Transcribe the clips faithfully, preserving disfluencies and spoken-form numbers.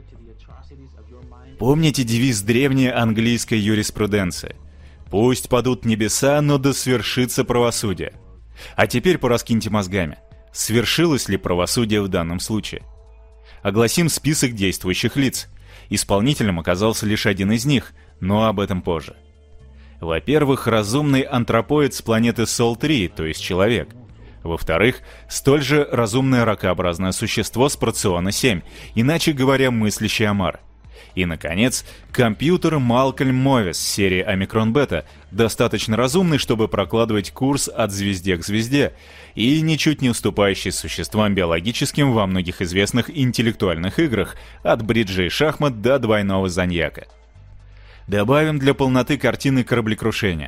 Помните девиз древней английской юриспруденции? «Пусть падут небеса, но да свершится правосудие». А теперь пораскиньте мозгами. Свершилось ли правосудие в данном случае? Огласим список действующих лиц. Исполнителем оказался лишь один из них, но об этом позже. Во-первых, разумный антропоид с планеты Сол три, то есть человек. Во-вторых, столь же разумное ракообразное существо с Проциона семь, иначе говоря, мыслящий омар. И, наконец, компьютер Малкольм Мовис серии Омикрон Бета, достаточно разумный, чтобы прокладывать курс от звезде к звезде, и ничуть не уступающий существам биологическим во многих известных интеллектуальных играх, от бриджа и шахмат до двойного заньяка. Добавим для полноты картины кораблекрушения.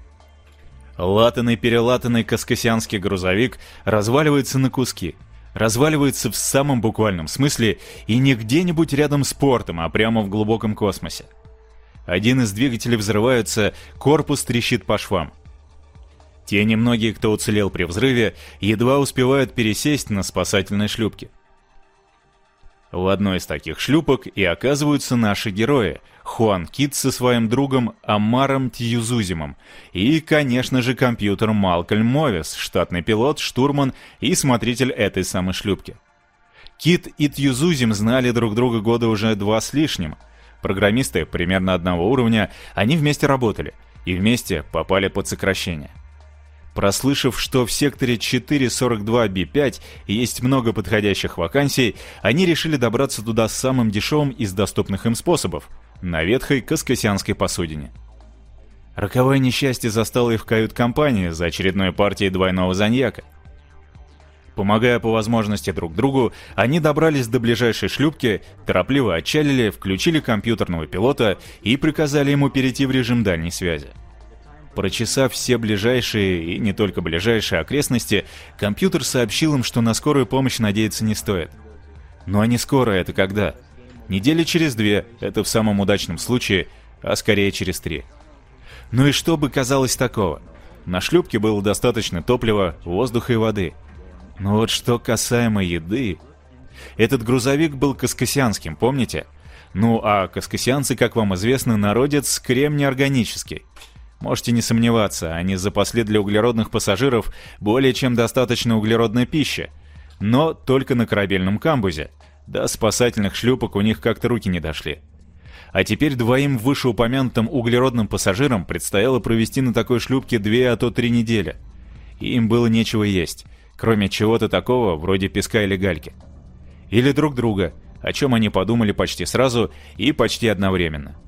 Латанный-перелатанный каскасианский грузовик разваливается на куски. Разваливается в самом буквальном смысле и не где-нибудь рядом с портом, а прямо в глубоком космосе. Один из двигателей взрывается, корпус трещит по швам. Те немногие, кто уцелел при взрыве, едва успевают пересесть на спасательной шлюпке. В одной из таких шлюпок и оказываются наши герои — Хуан Кит со своим другом Омаром Тьюзузимом и, конечно же, компьютер Малкольм Мовис, штатный пилот, штурман и смотритель этой самой шлюпки. Кит и Тьюзузим знали друг друга года уже два с лишним. Программисты примерно одного уровня, они вместе работали и вместе попали под сокращение. Прослышав, что в секторе четыре сорок два би пять есть много подходящих вакансий, они решили добраться туда самым дешевым из доступных им способов — на ветхой каскасианской посудине. Роковое несчастье застало их в кают-компании за очередной партией двойного заньяка. Помогая по возможности друг другу, они добрались до ближайшей шлюпки, торопливо отчалили, включили компьютерного пилота и приказали ему перейти в режим дальней связи. Прочесав все ближайшие и не только ближайшие окрестности, компьютер сообщил им, что на скорую помощь надеяться не стоит. Ну а не скоро это когда? Недели через две, это в самом удачном случае, а скорее через три. Ну и что бы казалось такого? На шлюпке было достаточно топлива, воздуха и воды. Но вот что касаемо еды... Этот грузовик был каскасианским, помните? Ну а каскасианцы, как вам известно, народец крем неорганический. Можете не сомневаться, они запасли для углеродных пассажиров более чем достаточно углеродной пищи, но только на корабельном камбузе. До спасательных шлюпок у них как-то руки не дошли. А теперь двоим вышеупомянутым углеродным пассажирам предстояло провести на такой шлюпке две, а то три недели. И им было нечего есть, кроме чего-то такого, вроде песка или гальки. Или друг друга, о чем они подумали почти сразу и почти одновременно.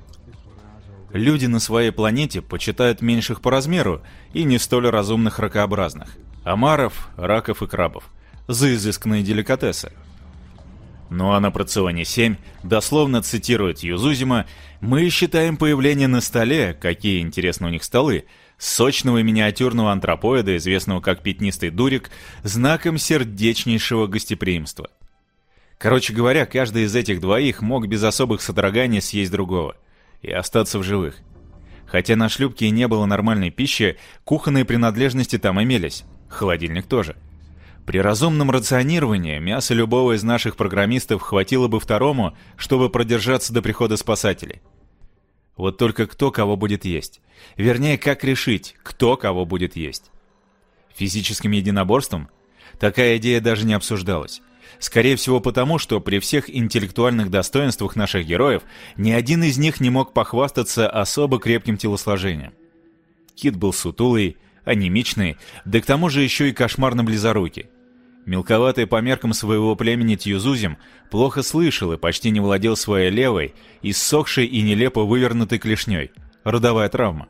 Люди на своей планете почитают меньших по размеру и не столь разумных ракообразных — омаров, раков и крабов — за изысканные деликатесы. Ну а на Проционе семь, дословно цитирует Юзузима, мы считаем появление на столе, какие интересны у них столы, сочного миниатюрного антропоида, известного как пятнистый дурик, знаком сердечнейшего гостеприимства. Короче говоря, каждый из этих двоих мог без особых содроганий съесть другого и остаться в живых. Хотя на шлюпке и не было нормальной пищи, кухонные принадлежности там имелись, холодильник тоже. При разумном рационировании мяса любого из наших программистов хватило бы второму, чтобы продержаться до прихода спасателей. Вот только кто кого будет есть? Вернее, как решить, кто кого будет есть? Физическим единоборством? Такая идея даже не обсуждалась. Скорее всего потому, что при всех интеллектуальных достоинствах наших героев ни один из них не мог похвастаться особо крепким телосложением. Кит был сутулый, анемичный, да к тому же еще и кошмарно близорукий. Мелковатый по меркам своего племени Тьюзузим плохо слышал и почти не владел своей левой, иссохшей и нелепо вывернутой клешней. Родовая травма.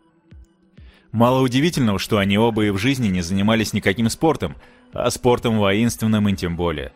Мало удивительного, что они оба и в жизни не занимались никаким спортом, а спортом воинственным им тем более.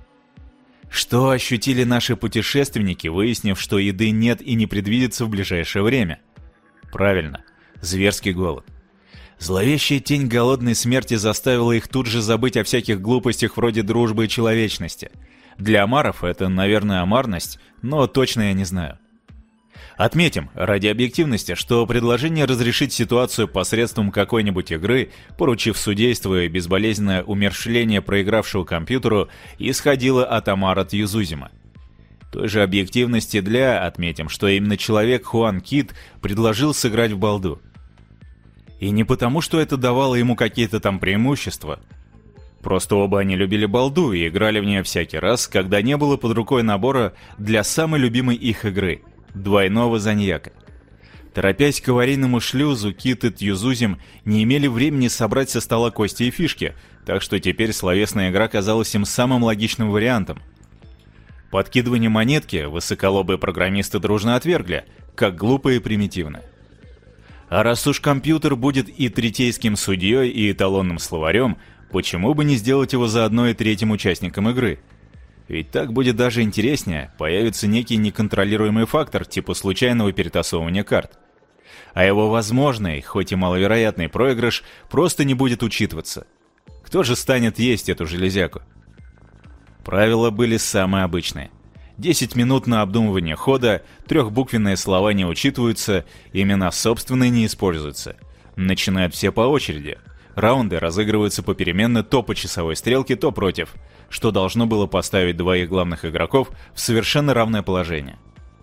Что ощутили наши путешественники, выяснив, что еды нет и не предвидится в ближайшее время? Правильно, зверский голод. Зловещая тень голодной смерти заставила их тут же забыть о всяких глупостях вроде дружбы и человечности. Для омаров это, наверное, омарность, но точно я не знаю. Отметим, ради объективности, что предложение разрешить ситуацию посредством какой-нибудь игры, поручив судейство и безболезненное умерщвление проигравшего компьютеру, исходило от Омара Тьюзузима. Той же объективности для, отметим, что именно человек Хуан Кит предложил сыграть в балду. И не потому, что это давало ему какие-то там преимущества. Просто оба они любили балду и играли в нее всякий раз, когда не было под рукой набора для самой любимой их игры – двойного заньяка. Торопясь к аварийному шлюзу, Кит и Тьюзузим не имели времени собрать со стола кости и фишки, так что теперь словесная игра казалась им самым логичным вариантом. Подкидывание монетки высоколобые программисты дружно отвергли, как глупо и примитивно. А раз уж компьютер будет и третейским судьей, и эталонным словарем, почему бы не сделать его заодно и третьим участником игры? Ведь так будет даже интереснее, появится некий неконтролируемый фактор типа случайного перетасовывания карт. А его возможный, хоть и маловероятный проигрыш просто не будет учитываться. Кто же станет есть эту железяку? Правила были самые обычные. десять минут на обдумывание хода, трехбуквенные слова не учитываются, имена собственные не используются. Начинают все по очереди. Раунды разыгрываются попеременно то по часовой стрелке, то против, что должно было поставить двоих главных игроков в совершенно равное положение.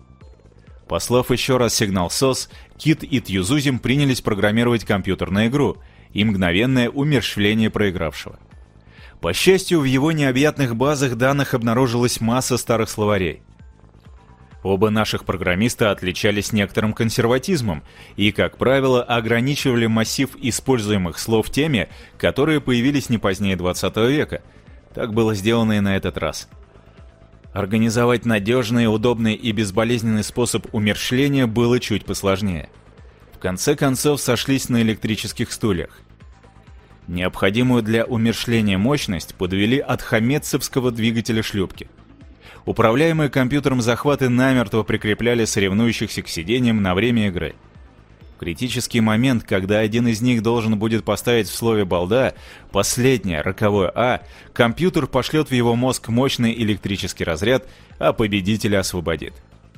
Послав еще раз сигнал сос, Кит и Тьюзузим принялись программировать компьютерную игру и мгновенное умерщвление проигравшего. По счастью, в его необъятных базах данных обнаружилась масса старых словарей. Оба наших программиста отличались некоторым консерватизмом и, как правило, ограничивали массив используемых слов теми, которые появились не позднее двадцатого века. Так было сделано и на этот раз. Организовать надежный, удобный и безболезненный способ умерщвления было чуть посложнее. В конце концов сошлись на электрических стульях. Необходимую для умерщвления мощность подвели от хаметцевского двигателя шлюпки. Управляемые компьютером захваты намертво прикрепляли соревнующихся к сиденьям на время игры. В критический момент, когда один из них должен будет поставить в слове «балда» последнее, роковое «а», компьютер пошлет в его мозг мощный электрический разряд, а победителя освободит.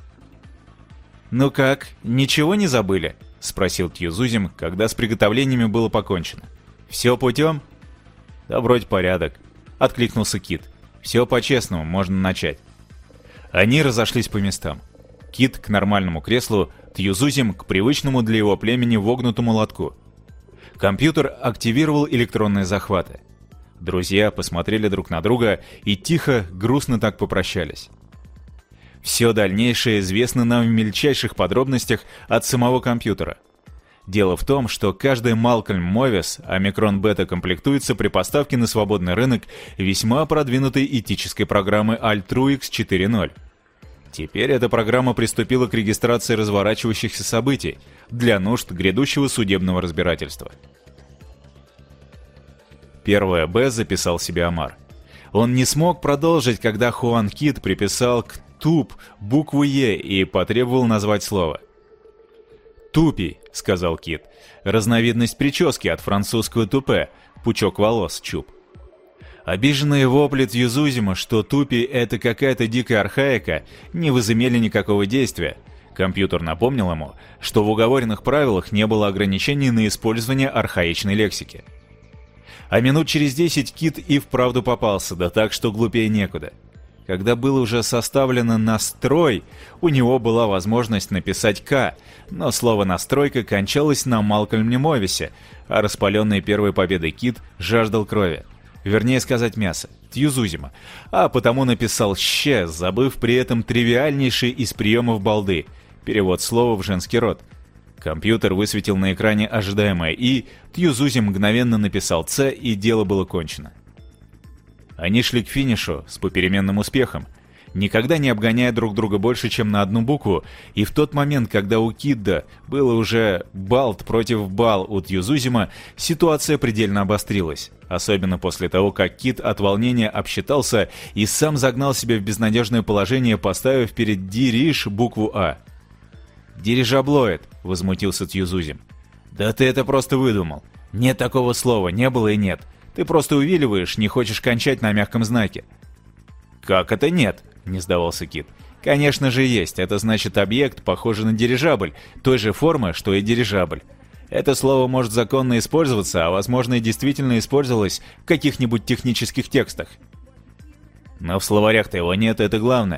«Ну как, ничего не забыли?» — спросил Тьюзузим, когда с приготовлениями было покончено. «Все путем?» «Да вроде порядок», — откликнулся Кит. «Все по-честному, можно начать». Они разошлись по местам. Кит к нормальному креслу, Тьюзузим к привычному для его племени вогнутому лотку. Компьютер активировал электронные захваты. Друзья посмотрели друг на друга и тихо, грустно так попрощались. Все дальнейшее известно нам в мельчайших подробностях от самого компьютера. Дело в том, что каждый Малкольм Мовис Омикрон Бета комплектуется при поставке на свободный рынок весьма продвинутой этической программы Altruix четыре ноль. Теперь эта программа приступила к регистрации разворачивающихся событий для нужд грядущего судебного разбирательства. Первое «Б» записал себе Омар. Он не смог продолжить, когда Хуан Кит приписал к «туп» букву «Е» и потребовал назвать слово. «Тупий», — сказал Кит, — разновидность прически от французского «тупе», пучок волос, чуб. Обиженные вопли Тьюзузима, что тупи — это какая-то дикая архаика, не возымели никакого действия. Компьютер напомнил ему, что в уговоренных правилах не было ограничений на использование архаичной лексики. А минут через десять Кит и вправду попался, да так, что глупее некуда. Когда было уже составлено «настрой», у него была возможность написать «К», но слово «настройка» кончалось на Малкольме Мовисе, а распаленный первой победой Кит жаждал крови. Вернее сказать мясо, Тьюзузима, а потому написал «щ», забыв при этом тривиальнейший из приемов балды — перевод слова в женский род. Компьютер высветил на экране ожидаемое «и», Тьюзузим мгновенно написал «ц», и дело было кончено. Они шли к финишу с попеременным успехом, никогда не обгоняя друг друга больше, чем на одну букву, и в тот момент, когда у Кидда было уже балт против бал у Тьюзузима, ситуация предельно обострилась, особенно после того, как Кит от волнения обсчитался и сам загнал себя в безнадежное положение, поставив перед «дириж» букву «А». «Дирижаблоид», — возмутился Тьюзузим. «Да ты это просто выдумал. Нет такого слова, не было и нет. Ты просто увиливаешь, не хочешь кончать на мягком знаке». «Как это нет?» — не сдавался Кит. «Конечно же есть. Это значит объект, похожий на дирижабль, той же формы, что и дирижабль. Это слово может законно использоваться, а возможно и действительно использовалось в каких-нибудь технических текстах». «Но в словарях-то его нет, это главное.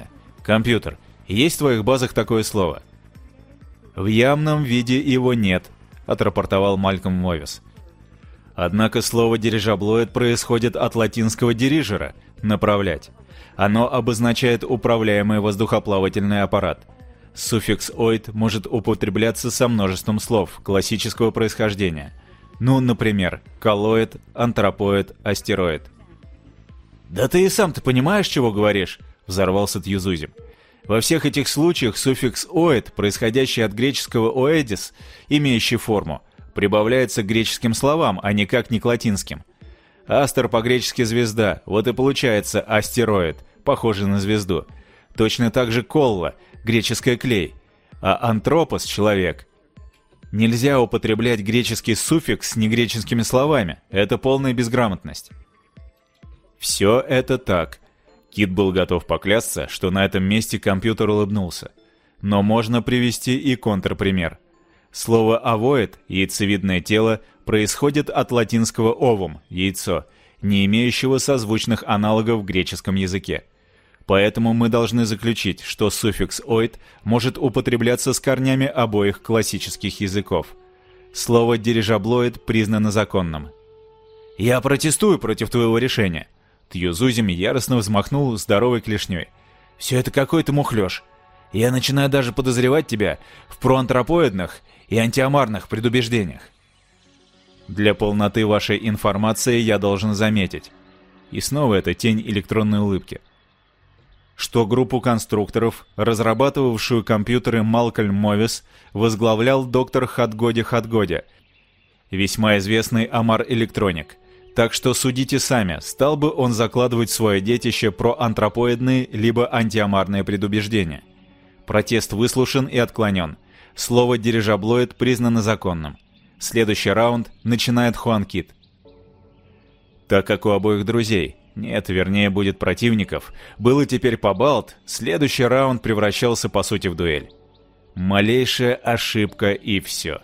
«Компьютер, есть в твоих базах такое слово?» «В явном виде его нет», — отрапортовал Малькольм Мовис. Однако слово «дирижаблоид» происходит от латинского «дирижера» — «направлять». Оно обозначает управляемый воздухоплавательный аппарат. Суффикс «оид» может употребляться со множеством слов классического происхождения. Ну, например, коллоид, антропоид, астероид. «Да ты и сам-то понимаешь, чего говоришь?» — взорвался Тьюзузим. Во всех этих случаях суффикс «оид», происходящий от греческого «оэдис», имеющий форму, прибавляется к греческим словам, а никак не к латинским. Астер по-гречески «звезда», вот и получается астероид, похожий на звезду. Точно так же колла, греческое «клей», а антропос — человек. Нельзя употреблять греческий суффикс с негреческими словами, это полная безграмотность. Все это так. Кит был готов поклясться, что на этом месте компьютер улыбнулся. Но можно привести и контрпример. Слово «овоид» — яйцевидное тело — происходит от латинского «овум» — яйцо, не имеющего созвучных аналогов в греческом языке. Поэтому мы должны заключить, что суффикс «оид» может употребляться с корнями обоих классических языков. Слово «дирижаблоид» признано законным. «Я протестую против твоего решения!» Тьюзузим яростно взмахнул здоровой клешней. «Все это какой-то мухлёж. Я начинаю даже подозревать тебя в проантропоидных и антиомарных предубеждениях». Для полноты вашей информации я должен заметить. И снова эта тень электронной улыбки. Что группу конструкторов, разрабатывавшую компьютеры Малкольм Мовис, возглавлял доктор Хатгоди Хатгоди, весьма известный омар-электроник. Так что судите сами, стал бы он закладывать в свое детище проантропоидные либо антиомарные предубеждения. Протест выслушан и отклонен. Слово «дирижаблоид» признано законным. Следующий раунд начинает Хуан Кит. Так как у обоих друзей, нет, вернее, будет противников, было теперь побалт, следующий раунд превращался по сути в дуэль. Малейшая ошибка и все.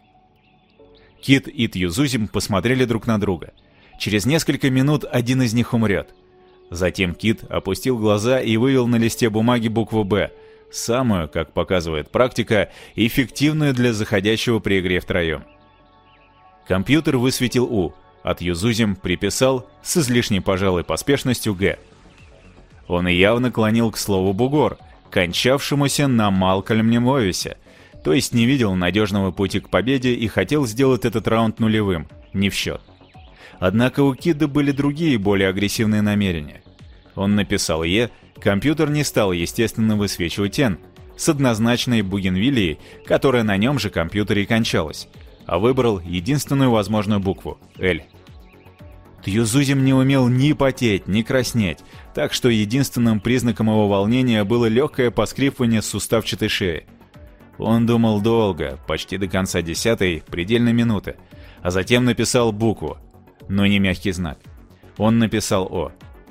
Кит и Тьюзузим посмотрели друг на друга. Через несколько минут один из них умрет. Затем Кит опустил глаза и вывел на листе бумаги букву «Б», самую, как показывает практика, эффективную для заходящего при игре втроем. Компьютер высветил «У», а Тьюзузим приписал с излишней, пожалуй, поспешностью «Г». Он явно клонил к слову «бугор», кончавшемуся на Малкольме Мовисе, то есть не видел надежного пути к победе и хотел сделать этот раунд нулевым, не в счет. Однако у Кида были другие, более агрессивные намерения. Он написал «Е», компьютер не стал, естественно, высвечивать «Н» с однозначной бугенвиллией, которая на нем же компьютере и кончалась, а выбрал единственную возможную букву — «Л». Тьюзузим не умел ни потеть, ни краснеть, так что единственным признаком его волнения было легкое поскрипывание суставчатой шеи. Он думал долго, почти до конца десятой, предельной минуты, а затем написал букву, но не мягкий знак. Он написал «О».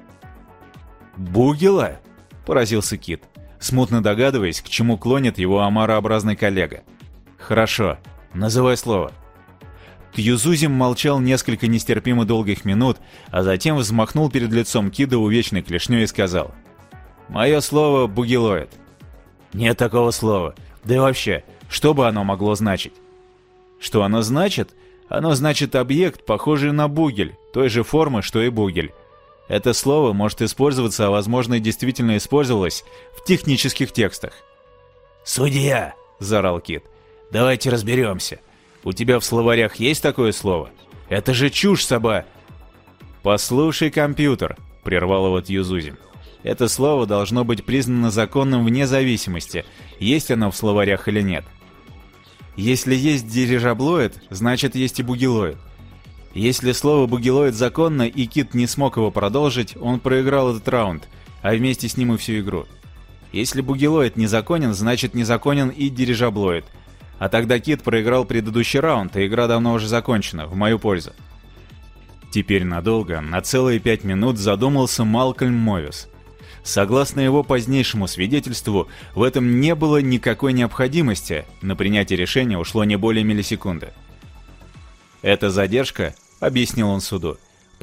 «Бугела?» — поразился Кит, смутно догадываясь, к чему клонит его омарообразный коллега. «Хорошо, называй слово». Тьюзузим молчал несколько нестерпимо долгих минут, а затем взмахнул перед лицом Кида увечной клешней и сказал: «Мое слово — бугелоид». «Нет такого слова. Да и вообще, что бы оно могло значить?» «Что оно значит?» Оно значит объект, похожий на бугель, той же формы, что и бугель. Это слово может использоваться, а возможно и действительно использовалось, в технических текстах. «Судья!» — заорал Кит. «Давайте разберемся. У тебя в словарях есть такое слово? Это же чушь, соба!» «Послушай, компьютер!» — прервал его Тьюзузим. «Это слово должно быть признано законным вне зависимости, есть оно в словарях или нет. Если есть дирижаблоид, значит есть и бугелоид. Если слово «бугелоид» законно, и Кит не смог его продолжить, он проиграл этот раунд, а вместе с ним и всю игру. Если бугелоид незаконен, значит незаконен и дирижаблоид. А тогда Кит проиграл предыдущий раунд, и игра давно уже закончена, в мою пользу. Теперь надолго, на целые пять минут задумался Малкольм Мовис. Согласно его позднейшему свидетельству, в этом не было никакой необходимости, на принятие решения ушло не более миллисекунды. «Эта задержка, — объяснил он суду, —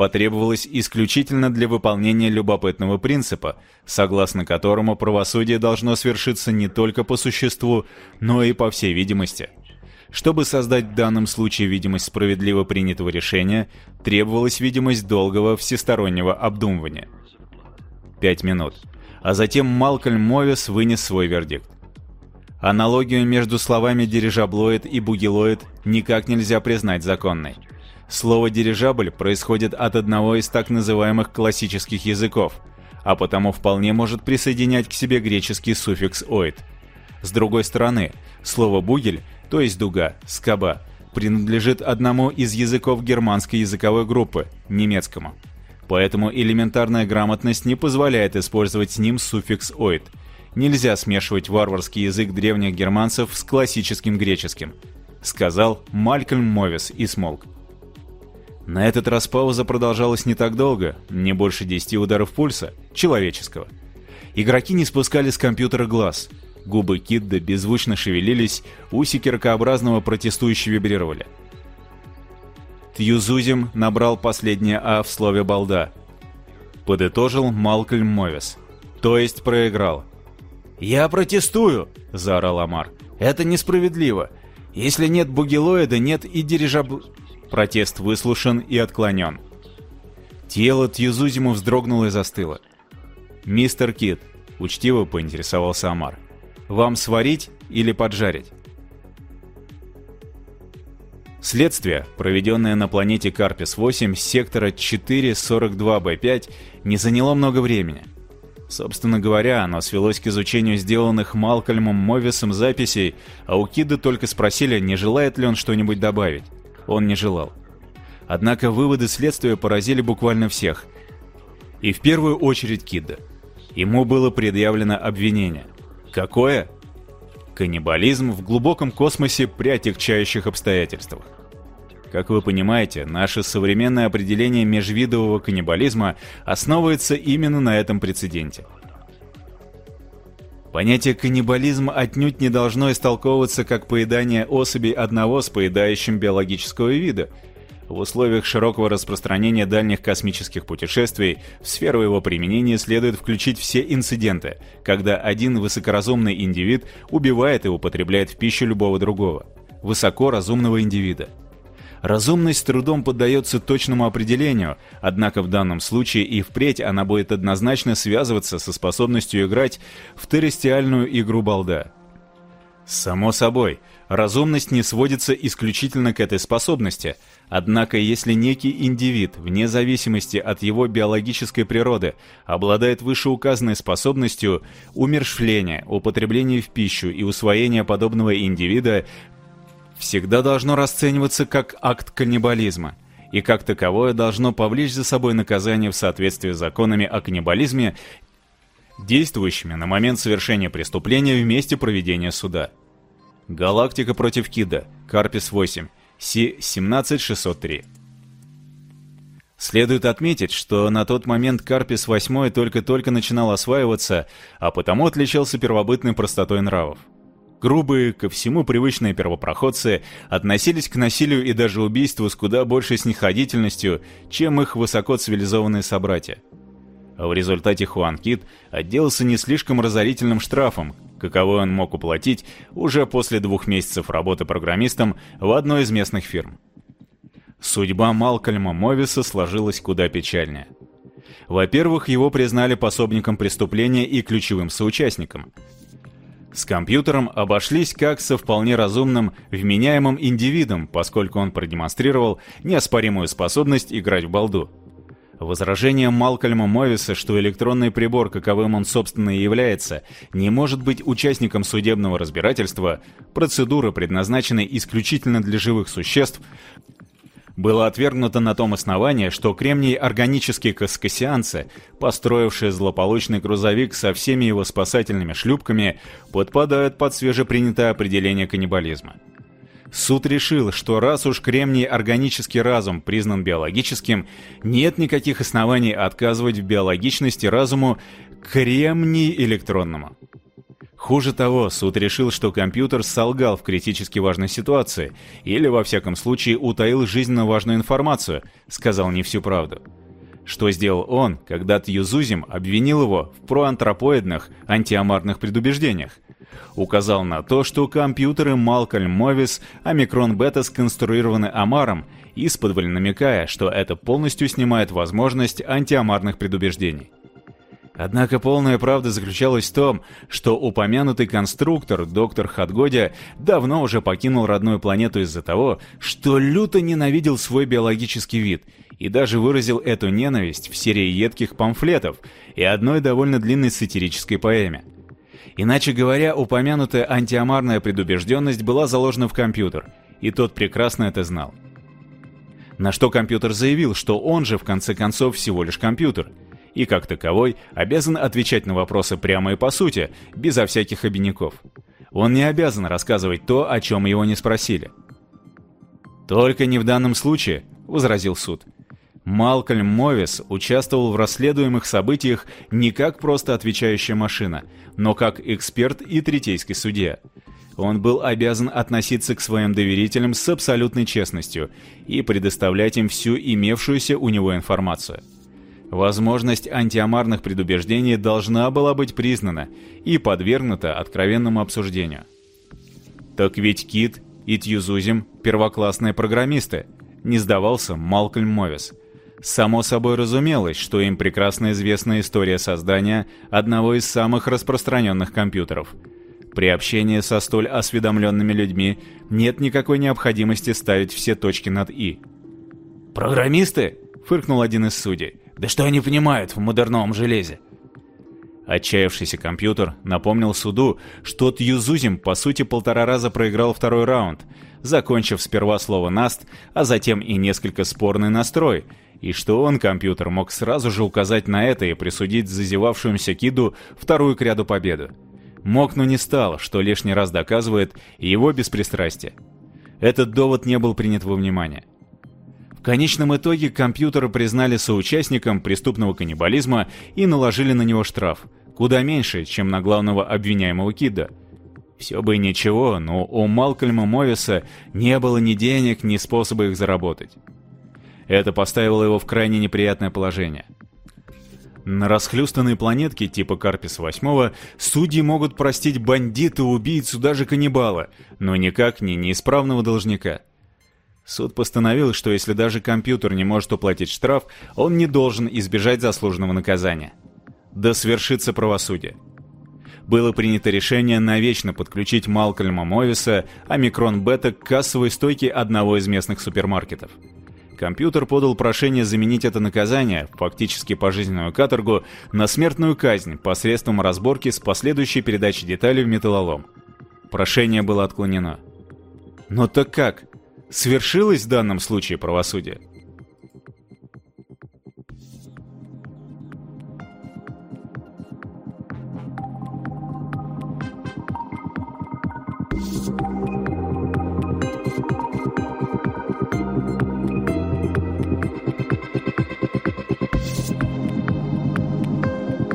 потребовалось исключительно для выполнения любопытного принципа, согласно которому правосудие должно свершиться не только по существу, но и по всей видимости. Чтобы создать в данном случае видимость справедливо принятого решения, требовалась видимость долгого всестороннего обдумывания. Пять минут. А затем Малкольм Мовис вынес свой вердикт. Аналогию между словами «дирижаблоид» и «бугилоид» никак нельзя признать законной. Слово «дирижабль» происходит от одного из так называемых классических языков, а потому вполне может присоединять к себе греческий суффикс «оид». С другой стороны, слово «бугель», то есть дуга, скоба, принадлежит одному из языков германской языковой группы, немецкому. Поэтому элементарная грамотность не позволяет использовать с ним суффикс «оид». Нельзя смешивать варварский язык древних германцев с классическим греческим, сказал Малкольм Мовис и смолк. На этот раз пауза продолжалась не так долго, не больше десяти ударов пульса, человеческого. Игроки не спускали с компьютера глаз. Губы Кидда беззвучно шевелились, усики ракообразного протестующе вибрировали. Тьюзузим набрал последнее «а» в слове «балда». Подытожил Малкольм Мовис. То есть проиграл. «Я протестую!» — заорал Омар. «Это несправедливо. Если нет бугилоида, нет и дирижабл...» Протест выслушан и отклонен. Тело Тьюзузиму вздрогнуло и застыло. «Мистер Кид», — учтиво поинтересовался Омар, — «вам сварить или поджарить?» Следствие, проведенное на планете Карпис восемь с сектора четыре сорок два бэ пять, не заняло много времени. Собственно говоря, оно свелось к изучению сделанных Малкольмом Мовисом записей, а у Кидда только спросили, не желает ли он что-нибудь добавить. Он не желал. Однако выводы следствия поразили буквально всех. И в первую очередь Кидда. Ему было предъявлено обвинение. Какое? Каннибализм в глубоком космосе при отягчающих обстоятельствах. Как вы понимаете, наше современное определение межвидового каннибализма основывается именно на этом прецеденте. Понятие каннибализм отнюдь не должно истолковываться как поедание особей одного с поедающим биологического вида. В условиях широкого распространения дальних космических путешествий в сферу его применения следует включить все инциденты, когда один высокоразумный индивид убивает и употребляет в пищу любого другого, высокоразумного индивида. Разумность с трудом поддается точному определению, однако в данном случае и впредь она будет однозначно связываться со способностью играть в террестиальную игру балда. Само собой, разумность не сводится исключительно к этой способности, однако если некий индивид, вне зависимости от его биологической природы, обладает вышеуказанной способностью умерщвления, употребления в пищу и усвоения подобного индивида, всегда должно расцениваться как акт каннибализма, и как таковое должно повлечь за собой наказание в соответствии с законами о каннибализме, действующими на момент совершения преступления в месте проведения суда. Галактика против Кидда, Карпис восемь, Си семнадцать шестьсот три. Следует отметить, что на тот момент Карпис восемь только-только начинал осваиваться, а потому отличался первобытной простотой нравов. Грубые, ко всему привычные первопроходцы относились к насилию и даже убийству с куда большей снисходительностью, чем их высокоцивилизованные собратья. А в результате Хуан Кид отделался не слишком разорительным штрафом, каковой он мог уплатить уже после двух месяцев работы программистом в одной из местных фирм. Судьба Малкольма Мовиса сложилась куда печальнее. Во-первых, его признали пособником преступления и ключевым соучастником. С компьютером обошлись как со вполне разумным, вменяемым индивидом, поскольку он продемонстрировал неоспоримую способность играть в балду. Возражение Малкольма Мовиса, что электронный прибор, каковым он собственно и является, не может быть участником судебного разбирательства, процедуры, предназначенной исключительно для живых существ, было отвергнуто на том основании, что кремний-органические каскасианцы, построившие злополучный грузовик со всеми его спасательными шлюпками, подпадают под свежепринятое определение каннибализма. Суд решил, что раз уж кремний-органический разум признан биологическим, нет никаких оснований отказывать в биологичности разуму кремний-электронному. Хуже того, суд решил, что компьютер солгал в критически важной ситуации или, во всяком случае, утаил жизненно важную информацию, сказал не всю правду. Что сделал он, когда Тьюзузим обвинил его в проантропоидных антиомарных предубеждениях? Указал на то, что компьютеры Малкольм Мовис Омикрон Бета сконструированы омаром, исподволь намекая, что это полностью снимает возможность антиомарных предубеждений. Однако полная правда заключалась в том, что упомянутый конструктор, доктор Хатгодя, давно уже покинул родную планету из-за того, что люто ненавидел свой биологический вид и даже выразил эту ненависть в серии едких памфлетов и одной довольно длинной сатирической поэме. Иначе говоря, упомянутая антиомарная предубежденность была заложена в компьютер, и тот прекрасно это знал. На что компьютер заявил, что он же в конце концов всего лишь компьютер, и как таковой обязан отвечать на вопросы прямо и по сути, безо всяких обиняков. Он не обязан рассказывать то, о чем его не спросили. «Только не в данном случае», — возразил суд. Малкольм Мовис участвовал в расследуемых событиях не как просто отвечающая машина, но как эксперт и третейский судья. Он был обязан относиться к своим доверителям с абсолютной честностью и предоставлять им всю имевшуюся у него информацию. Возможность антиомарных предубеждений должна была быть признана и подвергнута откровенному обсуждению. «Так ведь Кит и Тьюзузим – первоклассные программисты», – не сдавался Малкольм Мовис. Само собой разумелось, что им прекрасно известна история создания одного из самых распространенных компьютеров. При общении со столь осведомленными людьми нет никакой необходимости ставить все точки над «и». «Программисты?» — фыркнул один из судей. «Да что они понимают в модерновом железе?» Отчаявшийся компьютер напомнил суду, что Тьюзузим по сути полтора раза проиграл второй раунд, закончив сперва слово «наст», а затем и несколько спорный настрой, и что он, компьютер, мог сразу же указать на это и присудить зазевавшемуся Киду вторую к ряду победу. Мог, но не стал, что лишний раз доказывает его беспристрастие. Этот довод не был принят во внимание. В конечном итоге компьютера признали соучастником преступного каннибализма и наложили на него штраф, куда меньше, чем на главного обвиняемого Кида. Все бы ничего, но у Малкольма Мовиса не было ни денег, ни способа их заработать. Это поставило его в крайне неприятное положение. На расхлюстанной планетке типа Карпис восемь судьи могут простить бандита, убийцу, даже каннибала, но никак не неисправного должника. Суд постановил, что если даже компьютер не может уплатить штраф, он не должен избежать заслуженного наказания. Да свершится правосудие. Было принято решение навечно подключить Малкольма Мовиса Омикрон Бета к кассовой стойке одного из местных супермаркетов. Компьютер подал прошение заменить это наказание, фактически пожизненную каторгу, на смертную казнь посредством разборки с последующей передачей деталей в металлолом. Прошение было отклонено. Но так как? Свершилось в данном случае правосудие?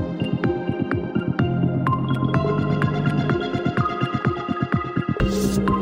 We'll be right back.